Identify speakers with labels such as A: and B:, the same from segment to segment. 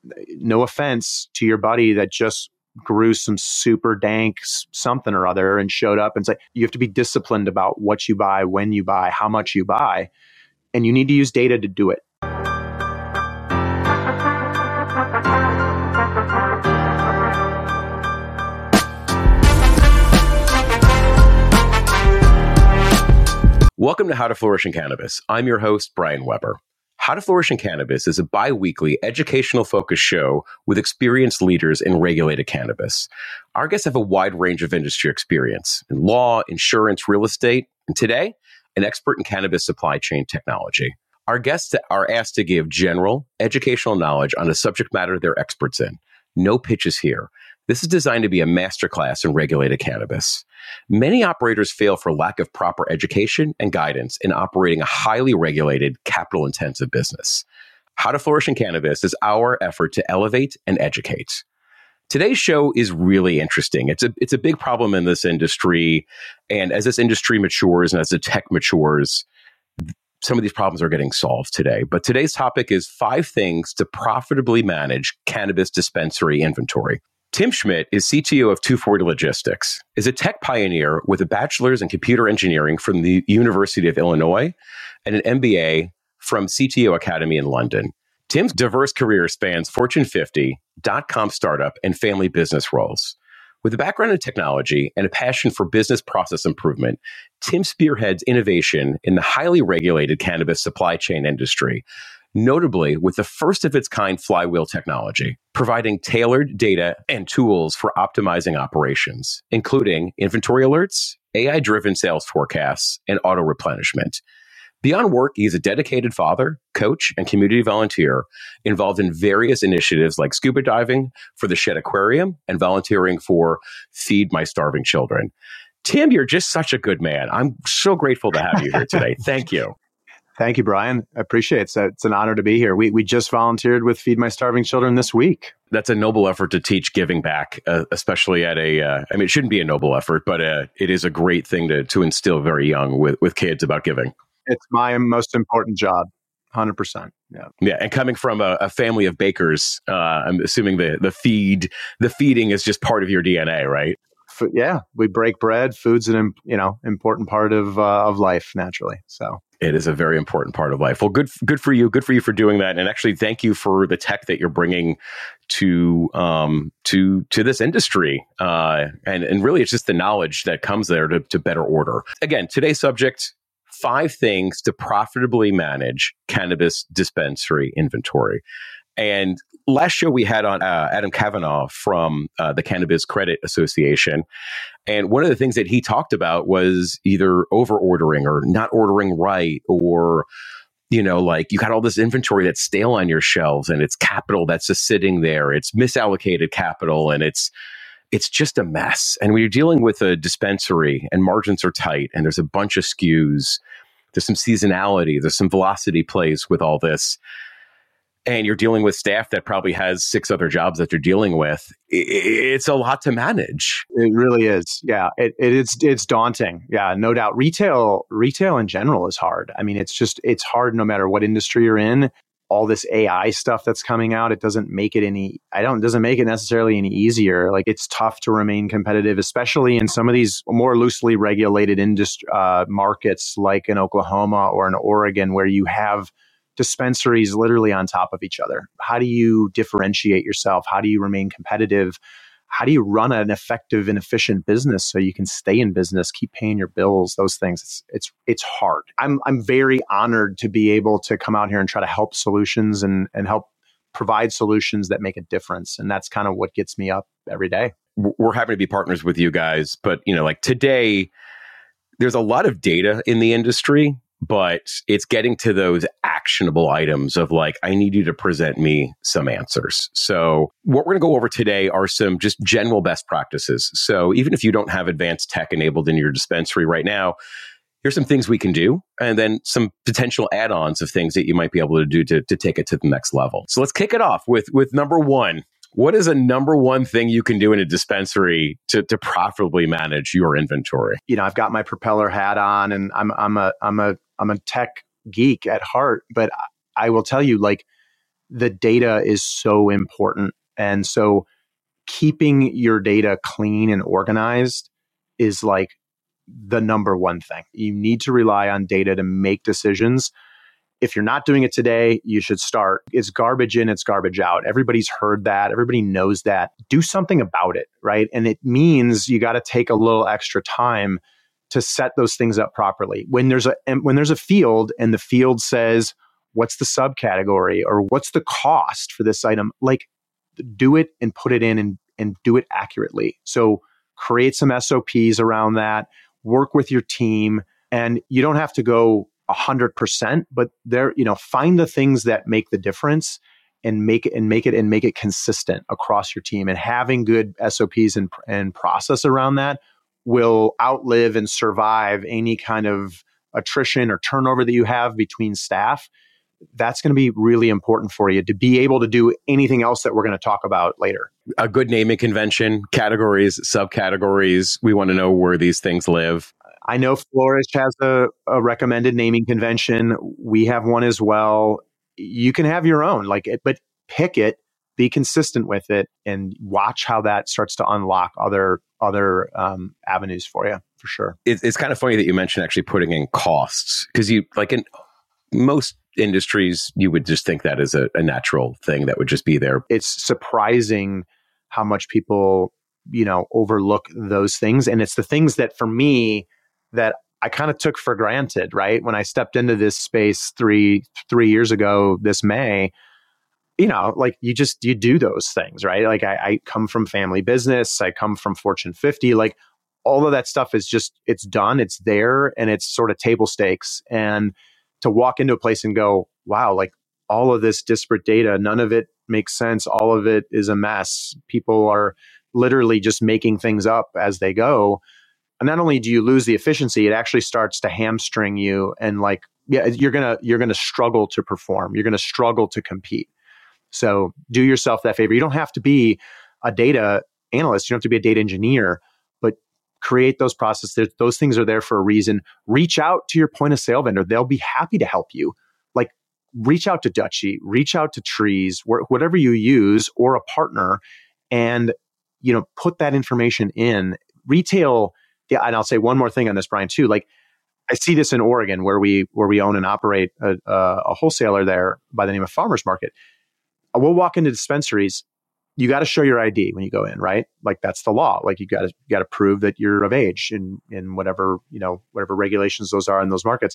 A: no offense to your buddy that just grew some super dank something or other and showed up and say, you have to be disciplined about what you buy, when you buy, how much you buy, and you need to use data to do it.
B: Welcome to How to Flourish in Cannabis. I'm your host, Brian Weber. How to Flourish in Cannabis is a bi-weekly educational-focused show with experienced leaders in regulated cannabis. Our guests have a wide range of industry experience in law, insurance, real estate, and today, an expert in cannabis supply chain technology. Our guests are asked to give general, educational knowledge on a subject matter they're experts in. No pitches here. This is designed to be a masterclass in regulated cannabis. Many operators fail for lack of proper education and guidance in operating a highly regulated, capital-intensive business. How to Flourish in Cannabis is our effort to elevate and educate. Today's show is really interesting. It's a big problem in this industry, and as this industry matures and as the tech matures, some of these problems are getting solved today. But today's topic is 5 things to profitably manage cannabis dispensary inventory. Tim Schmidt is CTO of 240 Logistics, is a tech pioneer with a bachelor's in computer engineering from the University of Illinois and an MBA from CTO Academy in London. Tim's diverse career spans Fortune 50, dot-com startup, and family business roles. With a background in technology and a passion for business process improvement, Tim spearheads innovation in the highly regulated cannabis supply chain industry, notably with the first of its kind flywheel technology, providing tailored data and tools for optimizing operations, including inventory alerts, AI-driven sales forecasts, and auto replenishment. Beyond work, he's a dedicated father, coach, and community volunteer involved in various initiatives like scuba diving for the Shed Aquarium and volunteering for Feed My Starving Children. Tim, you're just such a good man. I'm so grateful to have you here today. Thank you.
A: Thank you, Brian. I appreciate it. It's an honor to be here. We just volunteered with Feed My Starving Children this week.
B: That's a noble effort to teach giving back, especially at it shouldn't be a noble effort, but it is a great thing to instill very young with kids about giving.
A: It's my most important job, 100%.
B: Yeah, and coming from a family of bakers, I'm assuming the feeding is just part of your DNA, right?
A: Yeah, we break bread. Food's an important part of life naturally. So
B: it is a very important part of life. Well, good for you. Good for you for doing that. And actually, thank you for the tech that you're bringing to this industry. And really, it's just the knowledge that comes there to better order. Again, today's subject: 5 things to profitably manage cannabis dispensary inventory. And last show we had on Adam Kavanaugh from the Cannabis Credit Association. And one of the things that he talked about was either over ordering or not ordering right, or, you got all this inventory that's stale on your shelves and it's capital that's just sitting there. It's misallocated capital and it's just a mess. And when you're dealing with a dispensary and margins are tight and there's a bunch of SKUs, there's some seasonality, there's some velocity plays with all this, and you're dealing with staff that probably has 6 other jobs that you're dealing with, it's a lot to manage.
A: It really is. Yeah, it's daunting. Yeah, no doubt. Retail in general is hard. I mean, it's hard no matter what industry you're in. All this AI stuff that's coming out, it doesn't make it necessarily any easier. Like, it's tough to remain competitive, especially in some of these more loosely regulated markets like in Oklahoma or in Oregon, where you have dispensaries literally on top of each other. How do you differentiate yourself? How do you remain competitive? How do you run an effective and efficient business so you can stay in business, keep paying your bills, those things? It's hard. I'm very honored to be able to come out here and try to help solutions and help provide solutions that make a difference. And that's kind of what gets me up every day.
B: We're happy to be partners with you guys. But, today, there's a lot of data in the industry, but it's getting to those actionable items of I need you to present me some answers. So what we're going to go over today are some just general best practices. So even if you don't have advanced tech enabled in your dispensary right now, here's some things we can do, and then some potential add-ons of things that you might be able to do to take it to the next level. So let's kick it off with number 1. What is a number 1 thing you can do in a dispensary to profitably manage your inventory?
A: I've got my propeller hat on, and I'm a tech geek at heart, but I will tell you, the data is so important. And so keeping your data clean and organized is like the number one thing. You need to rely on data to make decisions. If you're not doing it today, you should start. It's garbage in, it's garbage out. Everybody's heard that. Everybody knows that. Do something about it, right? And it means you got to take a little extra time to set those things up properly. When there's a field and the field says, what's the subcategory or what's the cost for this item? Like, do it and put it in and do it accurately. So create some SOPs around that, work with your team, and you don't have to go 100%, but find the things that make the difference and make it consistent across your team. And having good SOPs and process around that will outlive and survive any kind of attrition or turnover that you have between staff. That's going to be really important for you to be able to do anything else that we're going to talk about later.
B: A good naming convention, categories, subcategories. We want to know where these things live.
A: I know Flourish has a recommended naming convention. We have one as well. You can have your own, but pick it, be consistent with it, and watch how that starts to unlock other avenues for you, for sure.
B: It's kind of funny that you mentioned actually putting in costs, because in most industries, you would just think that is a natural thing that would just be there.
A: It's surprising how much people, overlook those things. And it's the things that for me, that I kind of took for granted, right? When I stepped into this space three years ago, this May, you do those things, right? Like I come from family business, I come from Fortune 50, like all of that stuff is it's done, it's there, and it's sort of table stakes. And to walk into a place and go, wow, like all of this disparate data, none of it makes sense. All of it is a mess. People are literally just making things up as they go. And not only do you lose the efficiency, it actually starts to hamstring you. And you're gonna struggle to perform. You're gonna struggle to compete. So do yourself that favor. You don't have to be a data analyst. You don't have to be a data engineer, but create those processes. Those things are there for a reason. Reach out to your point of sale vendor. They'll be happy to help you. Like reach out to Dutchie, reach out to Trees, whatever you use, or a partner, and put that information in. Retail. Yeah, and I'll say one more thing on this, Brian, too. Like I see this in Oregon, where we own and operate a wholesaler there by the name of Farmers Market. We'll walk into dispensaries. You got to show your ID when you go in, right? Like that's the law. Like you got to prove that you're of age in whatever regulations those are in those markets.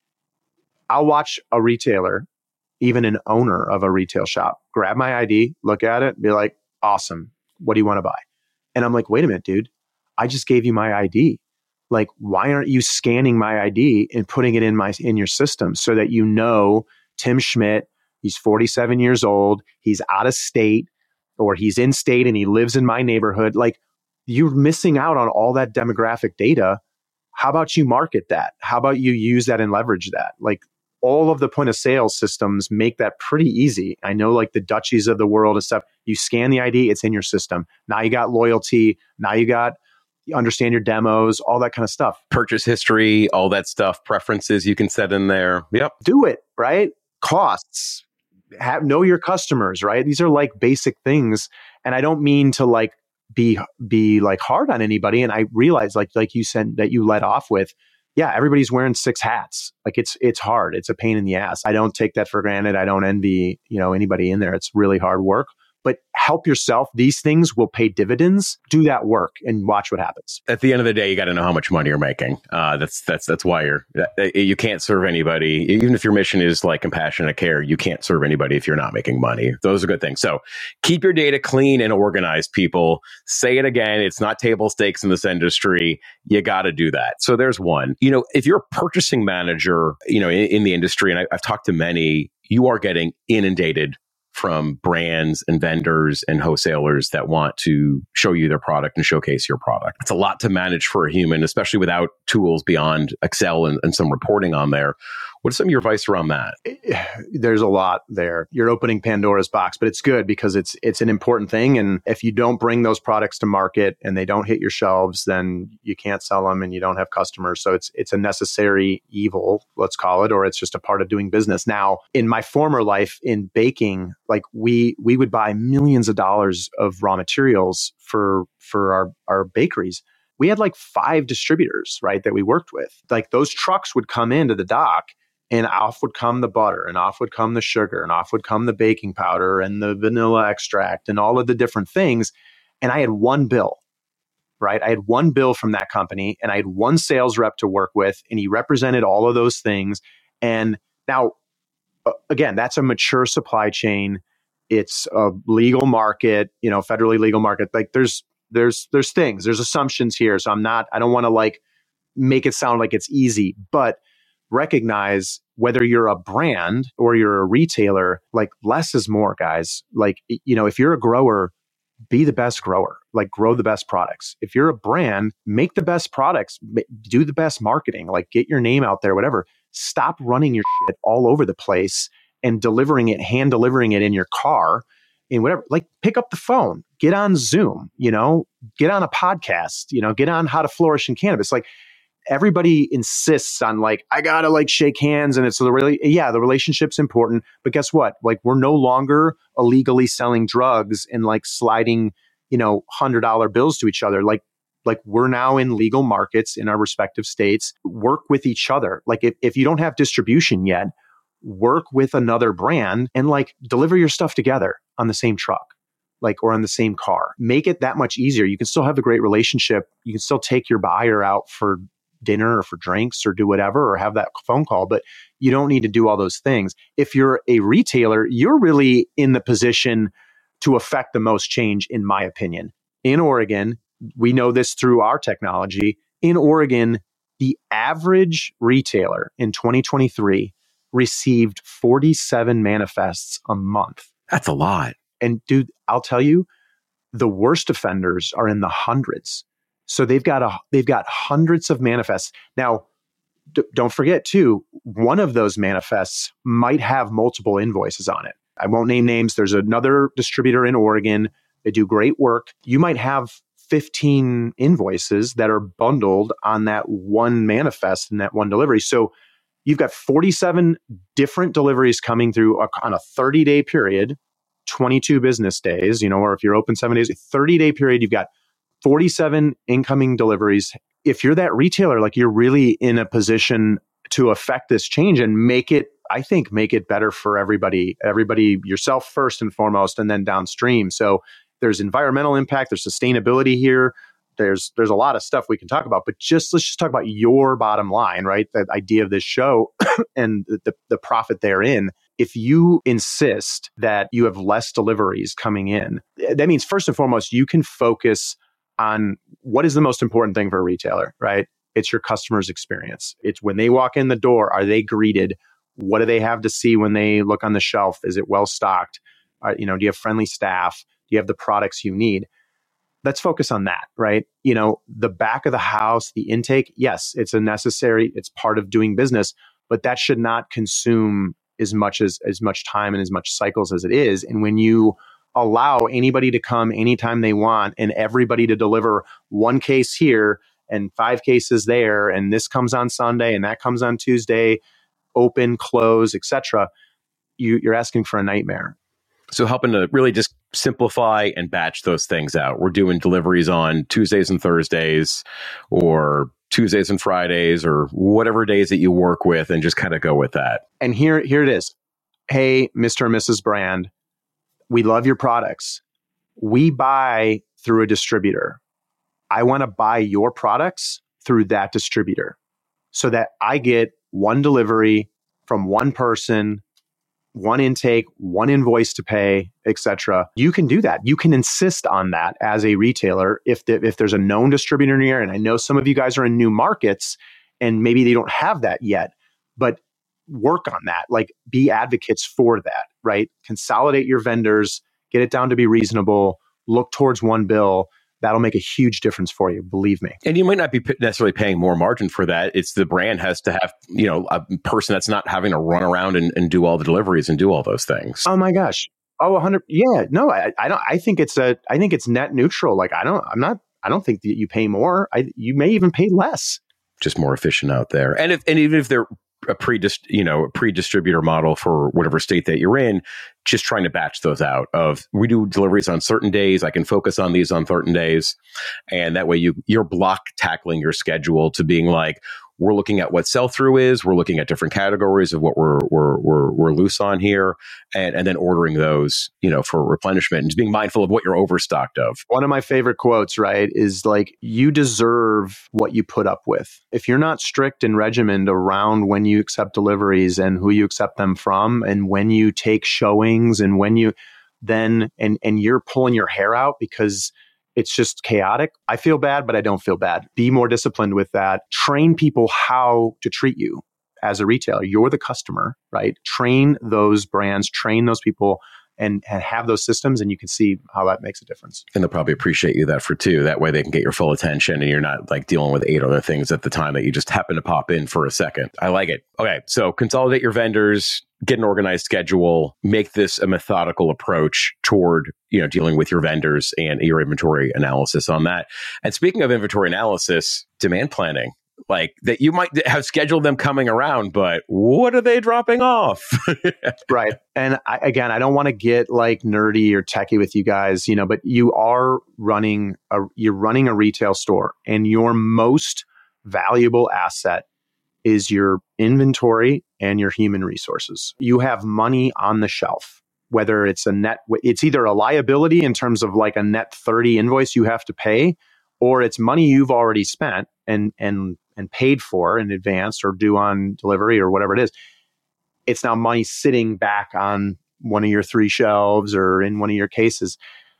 A: I'll watch a retailer, even an owner of a retail shop, grab my ID, look at it, be like, awesome. What do you want to buy? And I'm like, wait a minute, dude. I just gave you my ID. Like, why aren't you scanning my ID and putting it in your system so that Tim Schmidt, he's 47 years old, he's out of state, or he's in state and he lives in my neighborhood. Like, you're missing out on all that demographic data. How about you market that? How about you use that and leverage that? Like, all of the point of sale systems make that pretty easy. I know like the Dutchies of the world and stuff, you scan the ID, it's in your system. Now you got loyalty. Now you understand your demos, all that kind of stuff.
B: Purchase history, all that stuff, preferences you can set in there. Yep.
A: Do it, right? Costs. Know your customers, right? These are like basic things. And I don't mean to like be like hard on anybody. And I realize like you said that you led off with, yeah, everybody's wearing 6 hats. Like it's hard. It's a pain in the ass. I don't take that for granted. I don't envy, anybody in there. It's really hard work. But help yourself. These things will pay dividends. Do that work and watch what happens.
B: At the end of the day, you got to know how much money you're making. That's why you can't serve anybody. Even if your mission is like compassionate care, you can't serve anybody if you're not making money. Those are good things. So keep your data clean and organized, people. Say it again. It's not table stakes in this industry. You got to do that. So there's one. If you're a purchasing manager, in the industry, and I've talked to many, you are getting inundated from brands and vendors and wholesalers that want to show you their product and showcase your product. It's a lot to manage for a human, especially without tools beyond Excel and some reporting on there. What's some of your advice around that?
A: There's a lot there. You're opening Pandora's box, but it's good because it's an important thing. And if you don't bring those products to market and they don't hit your shelves, then you can't sell them and you don't have customers. So it's a necessary evil, let's call it, or it's just a part of doing business. Now, in my former life in baking, like we would buy millions of dollars of raw materials for our bakeries. We had like 5 distributors, right, that we worked with. Like those trucks would come into the dock and off would come the butter and off would come the sugar and off would come the baking powder and the vanilla extract and all of the different things. And I had one bill, right? I had one bill from that company and I had one sales rep to work with and he represented all of those things. And now, again, that's a mature supply chain. It's a legal market, federally legal market. Like there's things, there's assumptions here. So I don't want to like make it sound like it's easy, but recognize whether you're a brand or you're a retailer, like less is more, guys. Like, if you're a grower, be the best grower, like grow the best products. If you're a brand, make the best products, do the best marketing, like get your name out there, whatever. Stop running your shit all over the place and hand delivering it in your car and whatever. Like pick up the phone, get on Zoom, get on a podcast, get on How to Flourish in Cannabis. Like, everybody insists on like, I gotta like shake hands and the relationship's important, but guess what? Like we're no longer illegally selling drugs and like sliding, $100 bills to each other. Like we're now in legal markets in our respective states, work with each other. Like if you don't have distribution yet, work with another brand and like deliver your stuff together on the same truck, like, or on the same car. Make it that much easier. You can still have a great relationship. You can still take your buyer out for dinner or for drinks or do whatever, or have that phone call, but you don't need to do all those things. If you're a retailer, you're really in the position to affect the most change, in my opinion. In Oregon, we know this through our technology. In Oregon, the average retailer in 2023 received 47 manifests a month.
B: That's a lot.
A: And dude, I'll tell you, the worst offenders are in the hundreds. So they've got hundreds of manifests. Now, don't forget too, one of those manifests might have multiple invoices on it. I won't name names. There's another distributor in Oregon. They do great work. You might have 15 invoices that are bundled on that one manifest and that one delivery. So you've got 47 different deliveries coming through on a 30-day period, 22 business days, or if you're open 7 days, a 30-day period, you've got 47 incoming deliveries. If you're that retailer, like you're really in a position to affect this change and make it better for everybody, yourself first and foremost, and then downstream. So there's environmental impact, there's sustainability here. There's a lot of stuff we can talk about, but let's just talk about your bottom line, right? The idea of this show and the profit therein. If you insist that you have less deliveries coming in, that means first and foremost, you can focus on what is the most important thing for a retailer, right? It's your customer's experience. It's when they walk in the door, are they greeted? What do they have to see when they look on the shelf? Is it well stocked? Do you have friendly staff? Do you have the products you need? Let's focus on that, right? The back of the house, the intake, yes, it's part of doing business, but that should not consume as much time and as much cycles as it is. And when you allow anybody to come anytime they want and everybody to deliver one case here and 5 cases there, and this comes on Sunday and that comes on Tuesday, open, close, etc., you're asking for a nightmare.
B: So helping to really just simplify and batch those things out. We're doing deliveries on Tuesdays and Thursdays, or Tuesdays and Fridays, or whatever days that you work with, and just kind of go with that.
A: And here it is. Hey, Mr. and Mrs. Brand, we love your products. We buy through a distributor. I want to buy your products through that distributor so that I get one delivery from one person, one intake, one invoice to pay, etc. You can do that. You can insist on that as a retailer if there's a known distributor in your area. And I know some of you guys are in new markets and maybe they don't have that yet, but work on that. Like, be advocates for that, right? Consolidate your vendors, get it down to be reasonable, look towards one bill. that'll make a huge difference for you. Believe me.
B: And you might not be necessarily paying more margin for that. It's the brand has to have, a person that's not having to run around and do all the deliveries and do all those things.
A: Oh my gosh. Oh, 100. Yeah, no, I don't. I think it's net neutral. Like I don't think that you pay more. You may even pay less.
B: Just more efficient out there. And even if they're a pre-distributor model for whatever state that you're in, just trying to batch those out of, we do deliveries on certain days. I can focus on these on certain days. And that way you're block tackling your schedule to being like, we're looking at what sell-through is. We're looking at different categories of what we're loose on here, and then ordering those, for replenishment, and just being mindful of what you're overstocked of.
A: One of my favorite quotes, right, is like, you deserve what you put up with. If you're not strict and regimented around when you accept deliveries and who you accept them from, and when you take showings, and when you and you're pulling your hair out because it's just chaotic. I feel bad, but I don't feel bad. Be more disciplined with that. Train people how to treat you as a retailer. You're the customer, right? Train those brands, train those people, and have those systems, and you can see how that makes a difference.
B: And they'll probably appreciate you that for too. That way they can get your full attention, and you're not like dealing with 8 other things at the time that you just happen to pop in for a second. I like it. Okay, so consolidate your vendors, get an organized schedule, make this a methodical approach toward, dealing with your vendors and your inventory analysis on that. And speaking of inventory analysis, demand planning. Like that, you might have scheduled them coming around, but what are they dropping off?
A: Right. And I don't want to get like nerdy or techie with you guys, but you are running a retail store, and your most valuable asset is your inventory and your human resources. You have money on the shelf, whether it's it's either a liability in terms of like a net 30 invoice you have to pay, or it's money you've already spent and paid for in advance or due on delivery or whatever it is. It's now money sitting back on one of your 3 shelves or in one of your cases.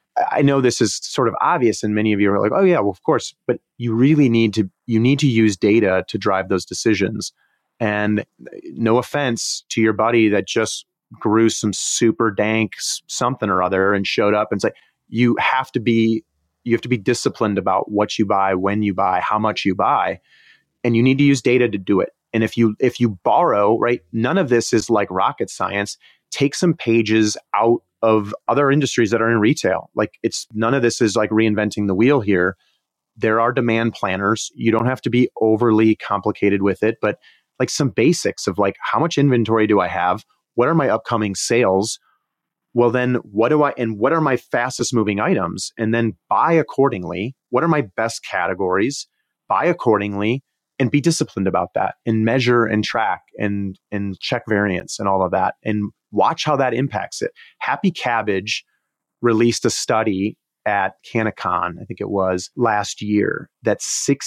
A: I know this is sort of obvious, and many of you are like, oh yeah, well, of course, but you really need to use data to drive those decisions. And no offense to your buddy that just grew some super dank something or other and showed up and say, you have to be disciplined about what you buy, when you buy, how much you buy, and you need to use data to do it. And if you borrow, right, none of this is like rocket science. Take some pages out of other industries that are in retail. Like none of this is like reinventing the wheel here. There are demand planners. You don't have to be overly complicated with it, but like some basics of like, how much inventory do I have? What are my upcoming sales? Well, then what are my fastest moving items? And then buy accordingly. What are my best categories? Buy accordingly, and be disciplined about that, and measure and track and check variance and all of that, and watch how that impacts it. Happy Cabbage released a study at CannaCon, I think it was last year, that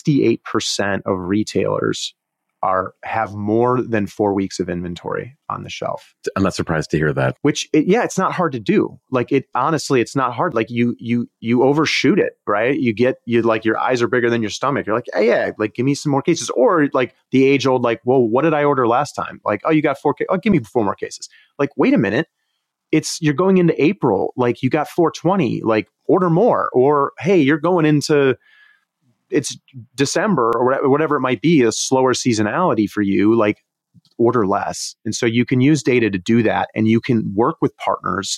A: 68% of retailers have more than 4 weeks of inventory on the shelf.
B: I'm not surprised to hear that.
A: It's not hard to do. Like honestly, it's not hard. Like you overshoot it, right? You like your eyes are bigger than your stomach. You're like, hey, yeah, like give me some more cases. Or like the age old, like, well, what did I order last time? Like, oh, you got 4 cases. Oh, give me 4 more cases. Like, wait a minute. You're going into April. Like you got 420, like order more. Or, hey, you're going into, it's December or whatever it might be, a slower seasonality for you, like order less. And so you can use data to do that, and you can work with partners.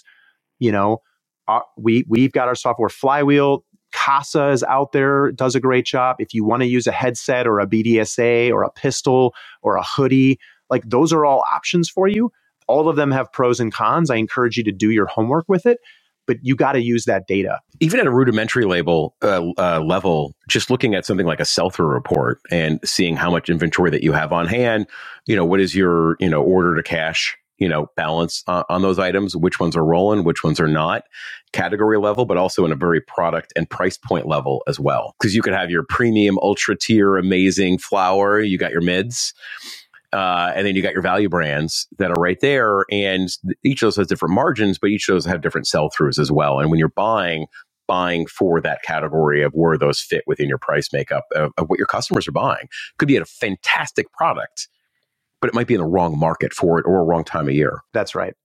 A: We've got our software Flywheel. Casa is out there, does a great job. If you want to use a headset or a BDSA or a pistol or a hoodie, like those are all options for you. All of them have pros and cons. I encourage you to do your homework with it, but you got to use that data.
B: Even at a rudimentary level, just looking at something like a sell-through report and seeing how much inventory that you have on hand, what is your, order to cash, balance on those items, which ones are rolling, which ones are not, category level, but also in a very product and price point level as well. Because you could have your premium, ultra tier, amazing flower, you got your mids, and then you got your value brands that are right there. And each of those has different margins, but each of those have different sell-throughs as well. And when you're buying for that category of where those fit within your price makeup of what your customers are buying. Could be a fantastic product, but it might be in the wrong market for it or a wrong time of year.
A: That's right.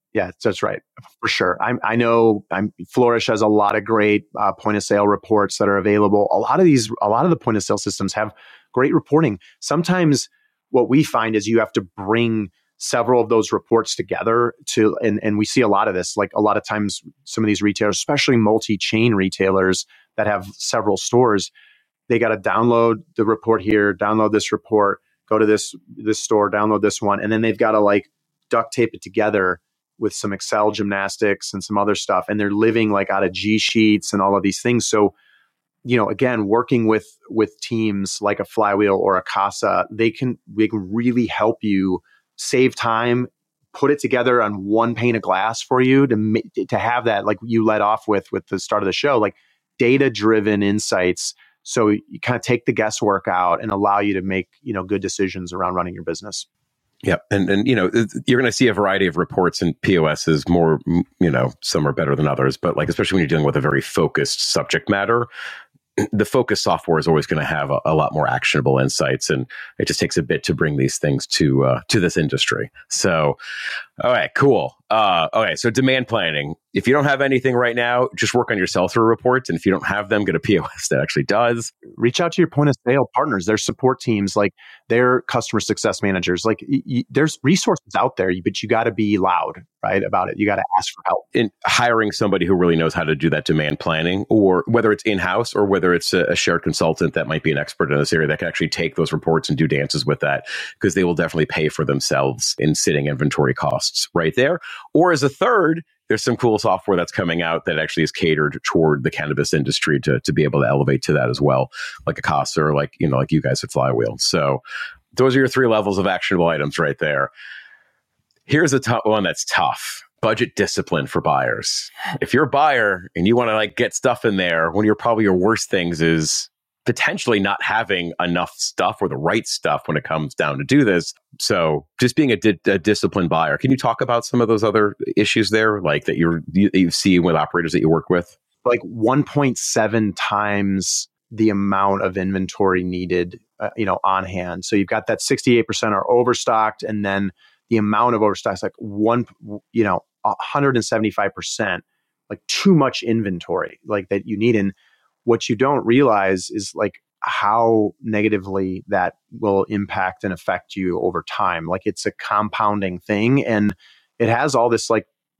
A: Yeah, that's right. For sure. I know Flourish has a lot of great point of sale reports that are available. A lot of the point of sale systems have great reporting. Sometimes what we find is you have to bring several of those reports together and we see a lot of this. Like a lot of times, some of these retailers, especially multi-chain retailers that have several stores, they got to download the report here, download this report, go to this store, download this one, and then they've got to like duct tape it together with some Excel gymnastics and some other stuff. And they're living like out of G Sheets and all of these things. So, again, working with teams like a Flywheel or a Casa, they can really help you save time, put it together on one pane of glass for you to have that, like you led off with the start of the show, like data-driven insights. So you kind of take the guesswork out and allow you to make, good decisions around running your business.
B: Yeah. And you're going to see a variety of reports and POSs more, some are better than others, but like, especially when you're dealing with a very focused subject matter, the focus software is always going to have a lot more actionable insights, and it just takes a bit to bring these things to this industry. So, all right, cool. Okay, so demand planning. If you don't have anything right now, just work on your sell-through reports, and if you don't have them, get a POS that actually does.
A: Reach out to your point of sale partners, their support teams, like their customer success managers. Like there's resources out there, but you got to be loud, right, about it. You got to ask for help.
B: In hiring somebody who really knows how to do that demand planning, or whether it's in-house or whether it's a shared consultant that might be an expert in this area that can actually take those reports and do dances with that, because they will definitely pay for themselves in sitting inventory costs right there. Or as a third, there's some cool software that's coming out that actually is catered toward the cannabis industry to be able to elevate to that as well, like a Casa or like you guys at Flywheel. So those are your 3 levels of actionable items right there. Here's a one that's tough. Budget discipline for buyers. If you're a buyer and you want to like get stuff in there, one of your worst things is potentially not having enough stuff or the right stuff when it comes down to do this. So just being a disciplined buyer. Can you talk about some of those other issues there, like that you see with operators that you work with?
A: Like 1.7 times the amount of inventory needed, on hand. So you've got that 68% are overstocked, and then the amount of overstock is like 175%, like too much inventory, like that you need. And what you don't realize is like how negatively that will impact and affect you over time. Like it's a compounding thing, and it has all this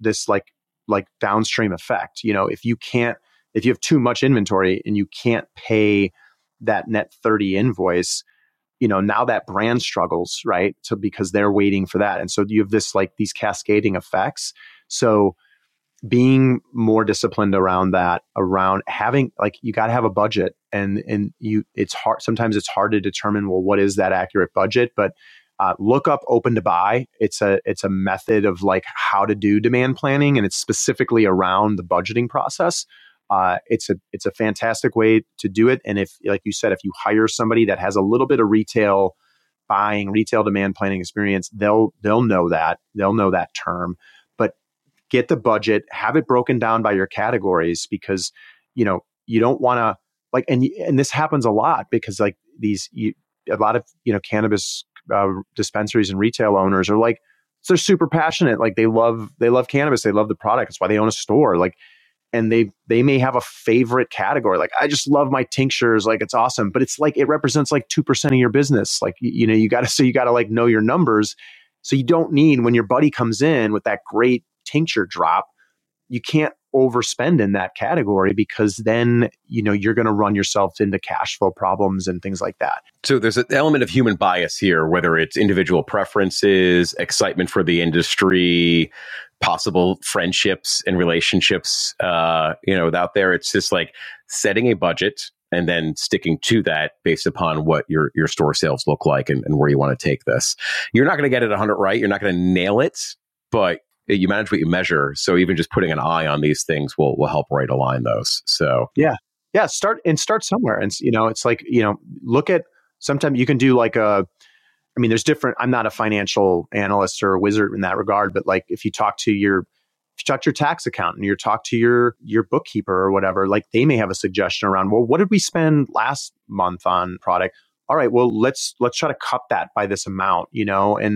A: downstream effect. If you have too much inventory and you can't pay that net 30 invoice, now that brand struggles, right? So because they're waiting for that. And so you have these cascading effects. So being more disciplined around that, around having, like, you got to have a budget, and it's hard. Sometimes it's hard to determine, well, what is that accurate budget? But look up Open to Buy. It's a method of like how to do demand planning, and it's specifically around the budgeting process. It's a fantastic way to do it. And if, like you said, if you hire somebody that has a little bit of retail buying, retail demand planning experience, they'll know that term. But get the budget, have it broken down by your categories, because you don't want to like, and this happens a lot because like a lot of cannabis dispensaries and retail owners are like, they're super passionate, like they love cannabis, they love the product, that's why they own a store, like. And they may have a favorite category. Like, I just love my tinctures. Like, it's awesome. But it's like, it represents like 2% of your business. Like, you got to like know your numbers. So you don't need, when your buddy comes in with that great tincture drop, you can't overspend in that category, because then, you're going to run yourself into cash flow problems and things like that.
B: So there's an element of human bias here, whether it's individual preferences, excitement for the industry, possible friendships and relationships, out there. It's just like setting a budget and then sticking to that based upon what your store sales look like and where you want to take this. You're not going to get it 100 right. You're not going to nail it, but you manage what you measure. So even just putting an eye on these things will help right align those. So
A: yeah. Start somewhere. And it's like, look at, sometimes you can do like there's different, I'm not a financial analyst or a wizard in that regard, but like if you talk to your tax accountant, you talk to your bookkeeper or whatever, like they may have a suggestion around, well, what did we spend last month on product? All right, well, let's try to cut that by this amount, and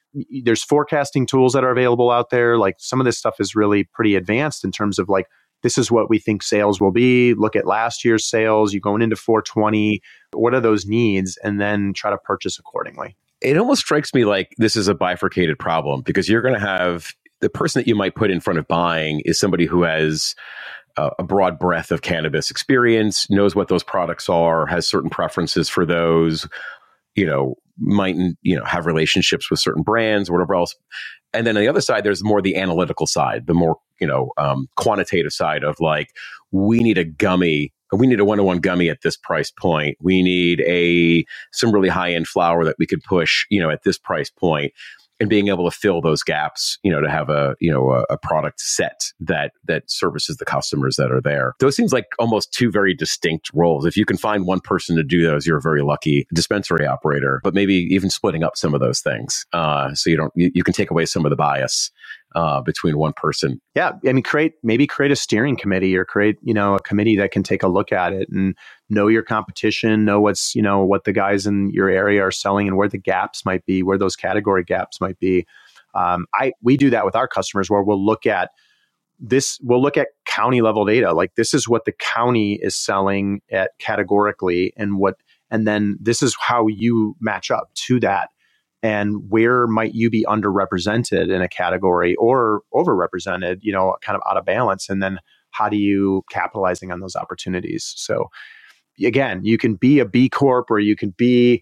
A: there's forecasting tools that are available out there. Like some of this stuff is really pretty advanced in terms of like, this is what we think sales will be. Look at last year's sales. You're going into 420. What are those needs? And then try to purchase accordingly.
B: It almost strikes me like this is a bifurcated problem because you're going to have the person that you might put in front of buying is somebody who has a broad breadth of cannabis experience, knows what those products are, has certain preferences for those, mightn't, have relationships with certain brands or whatever else. And then on the other side, there's more the analytical side, the more, quantitative side of like, we need a 1-to-1 gummy at this price point. We need some really high-end flower that we could push, at this price point. And being able to fill those gaps, to have a product set that services the customers that are there. Those seems like almost two very distinct roles. If you can find one person to do those, you're a very lucky dispensary operator. But maybe even splitting up some of those things, so you can take away some of the bias between one person.
A: Yeah, I mean, create a steering committee or create a committee that can take a look at it and know your competition, know what the guys in your area are selling and where the gaps might be, where those category gaps might be. We do that with our customers where we'll look at county level data. Like this is what the county is selling at categorically and then this is how you match up to that. And where might you be underrepresented in a category or overrepresented, kind of out of balance? And then how do you capitalizing on those opportunities? So again, you can be a B Corp or you can be,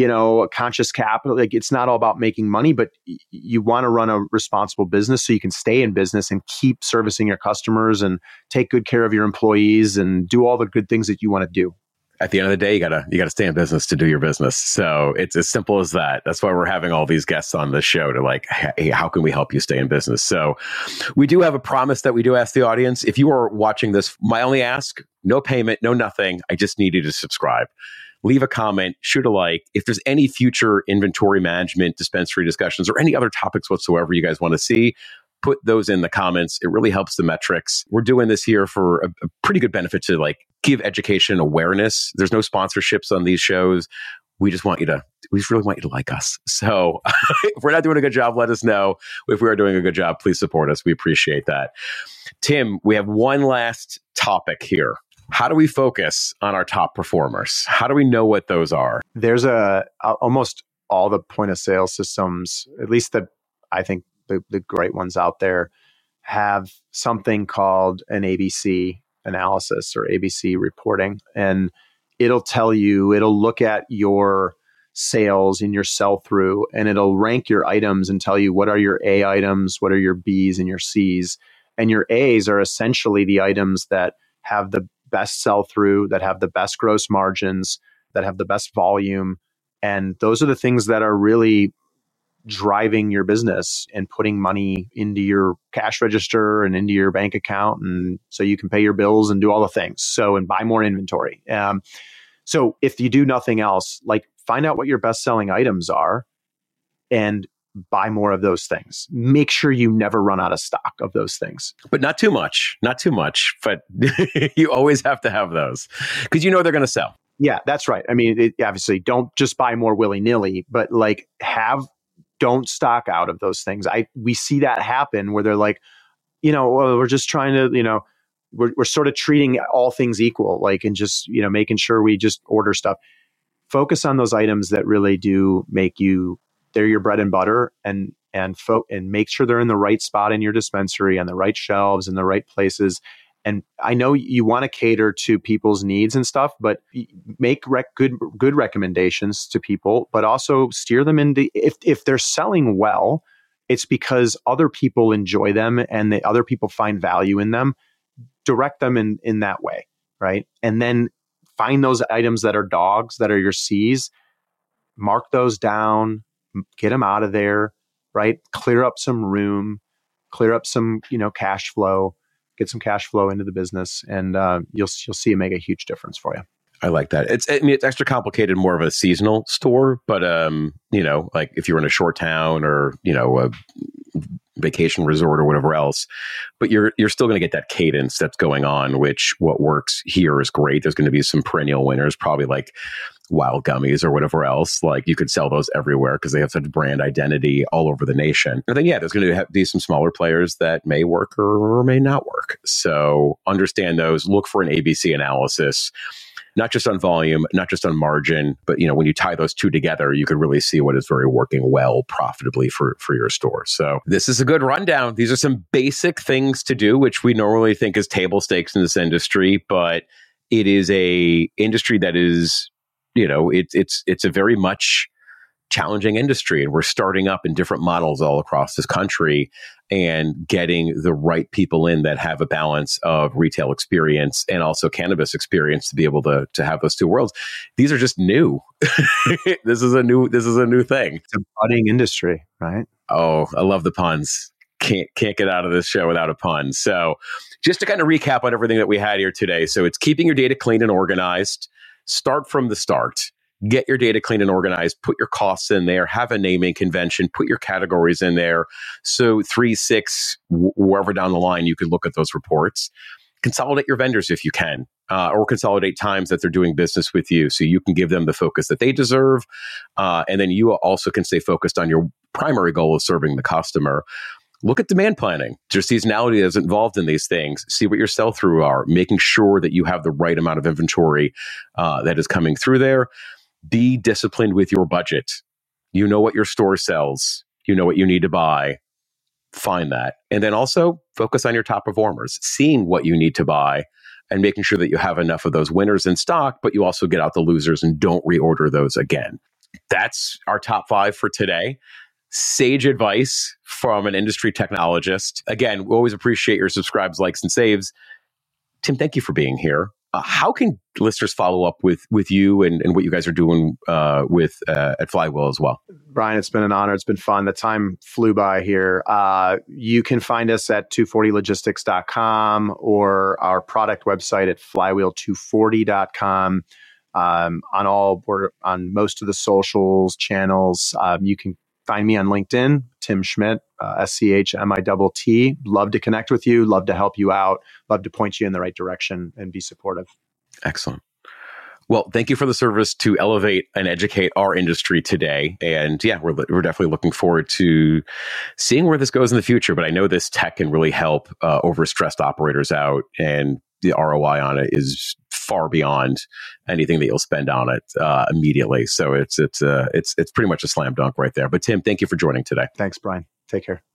A: a conscious capital. Like it's not all about making money, but you want to run a responsible business so you can stay in business and keep servicing your customers and take good care of your employees and do all the good things that you want to do.
B: At the end of the day, you gotta stay in business to do your business. So it's as simple as that. That's why we're having all these guests on the show to like, hey, how can we help you stay in business? So we do have a promise that we do ask the audience. If you are watching this, my only ask, no payment, no nothing. I just need you to subscribe. Leave a comment, shoot a like. If there's any future inventory management, dispensary discussions, or any other topics whatsoever you guys want to see, put those in the comments. It really helps the metrics. We're doing this here for a pretty good benefit to like give education awareness. There's no sponsorships on these shows. We just really want you to like us. So if we're not doing a good job, let us know. If we are doing a good job, please support us. We appreciate that. Tim, we have one last topic here. How do we focus on our top performers? How do we know what those are?
A: There's almost all the point of sale systems, at least that I think the great ones out there, have something called an ABC analysis or ABC reporting. And it'll look at your sales and your sell-through, and it'll rank your items and tell you what are your A items, what are your Bs and your Cs. And your As are essentially the items that have the best sell-through, that have the best gross margins, that have the best volume. And those are the things that are really driving your business and putting money into your cash register and into your bank account, and so you can pay your bills and do all the things. And buy more inventory. So if you do nothing else, like find out what your best selling items are and buy more of those things. Make sure you never run out of stock of those things.
B: But not too much, but you always have to have those because they're going to sell.
A: Yeah, that's right. I mean, obviously don't just buy more willy-nilly, but like don't stock out of those things. We see that happen where they're like, well, we're just trying to, we're sort of treating all things equal, like, and just, making sure we just order stuff. Focus on those items that really do they're your bread and butter, and make sure they're in the right spot in your dispensary, on the right shelves, in the right places. And I know you want to cater to people's needs and stuff, but make good recommendations to people, but also steer them into, if they're selling well, it's because other people enjoy them and the other people find value in them. Direct them in that way, right? And then find those items that are dogs, that are your Cs, mark those down, get them out of there, right? Clear up some room, clear up some, cash flow. Get some cash flow into the business, and you'll see it make a huge difference for you.
B: I like that. It's extra complicated, more of a seasonal store, but like if you're in a short town or vacation resort or whatever else. But you're still going to get that cadence that's going on, which what works here is great. There's going to be some perennial winners, probably like Wild Gummies or whatever else. Like you could sell those everywhere because they have such brand identity all over the nation. And then, yeah, there's going to be some smaller players that may work or may not work. So understand those, look for an ABC analysis, not just on volume, not just on margin, but when you tie those two together, you could really see what is very working well profitably for your store. So this is a good rundown. These are some basic things to do, which we normally think is table stakes in this industry, but it is a industry that is, it's a very much challenging industry, and we're starting up in different models all across this country and getting the right people in that have a balance of retail experience and also cannabis experience to be able to have those two worlds. These are just new. This is a new thing.
A: It's a budding industry, right?
B: Oh, I love the puns. Can't get out of this show without a pun. So just to kind of recap on everything that we had here today. So it's keeping your data clean and organized. Start from the start. Get your data clean and organized, put your costs in there, have a naming convention, put your categories in there. So 3, 6, wherever down the line, you can look at those reports. Consolidate your vendors if you can, or consolidate times that they're doing business with you so you can give them the focus that they deserve. And then you also can stay focused on your primary goal of serving the customer. Look at demand planning. There's seasonality that's involved in these things. See what your sell-through are, making sure that you have the right amount of inventory that is coming through there. Be disciplined with your budget. You know what your store sells. You know what you need to buy. Find that. And then also focus on your top performers, seeing what you need to buy and making sure that you have enough of those winners in stock, but you also get out the losers and don't reorder those again. That's our top 5 for today. Sage advice from an industry technologist. Again, we always appreciate your subscribes, likes, and saves. Tim, thank you for being here. How can listeners follow up with you and what you guys are doing at Flywheel as well?
A: Brian, it's been an honor. It's been fun. The time flew by here. You can find us at 240logistics.com or our product website at flywheel240.com. On most of the socials channels. You can find me on LinkedIn, Tim Schmidt, SCHMITT. Love to connect with you. Love to help you out. Love to point you in the right direction and be supportive.
B: Excellent. Well, thank you for the service to elevate and educate our industry today. And yeah, we're definitely looking forward to seeing where this goes in the future. But I know this tech can really help overstressed operators out, and the ROI on it is far beyond anything that you'll spend on it immediately. So it's pretty much a slam dunk right there. But Tim, thank you for joining today.
A: Thanks, Brian. Take care.